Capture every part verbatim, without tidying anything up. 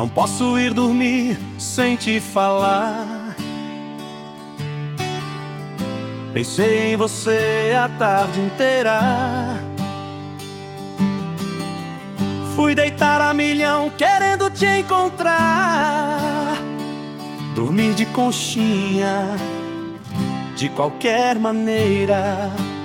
Não posso ir dormir sem te falar. Pensei em você a tarde inteira. Fui deitar a milhão querendo te encontrar. Dormir de conchinha, de qualquer maneira.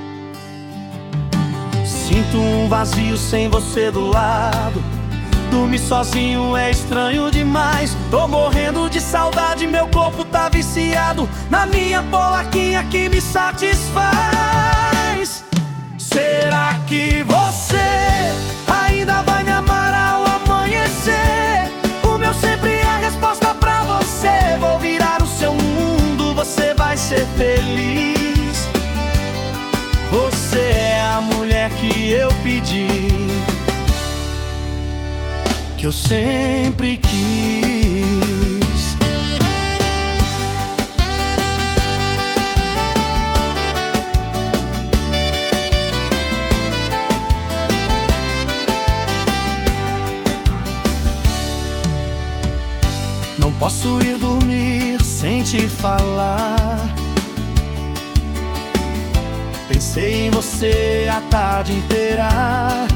Sinto um vazio sem você do lado. Dormir sozinho é estranho demais. Tô morrendo de saudade, meu corpo tá viciado na minha polaquinha que me satisfaz. Será que você ainda vai me amar ao amanhecer? O meu sempre é a resposta pra você. Vou virar o seu mundo, você vai ser feliz. Você é a mulher que eu pedi, que eu sempre quis. Não posso ir dormir sem te falar. Pensei em você a tarde inteira.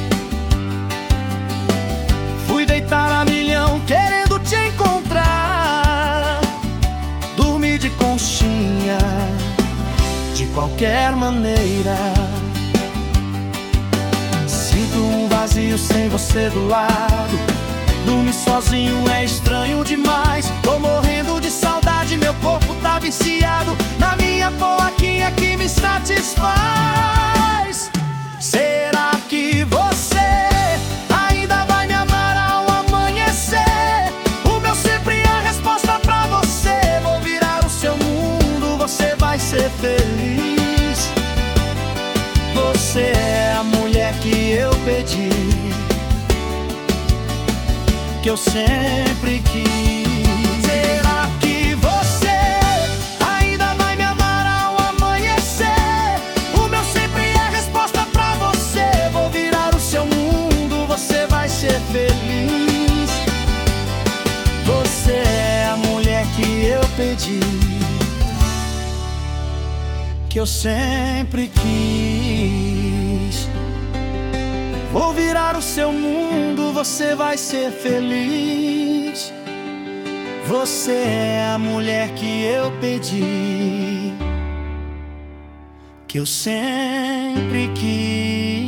Fui deitar a milhão querendo te encontrar. Dormir de conchinha, de qualquer maneira. Sinto um vazio sem você do lado. Dormir sozinho é estranho demais. Tô morrendo de saudade, meu corpo tá viciado na minha polaquinha que me satisfaz. Será que você ainda vai me amar ao amanhecer? O meu sempre é a resposta pra você. Vou virar o seu mundo, você vai ser feliz. Você é a mulher que eu pedi, que eu sempre quis. Será que você ainda vai me amar ao amanhecer? O meu sempre é a resposta pra você. Vou virar o seu mundo, você vai ser feliz. Você é a mulher que eu pedi, que eu sempre quis. Vou virar o seu mundo, você vai ser feliz. Você é a mulher que eu pedi, que eu sempre quis.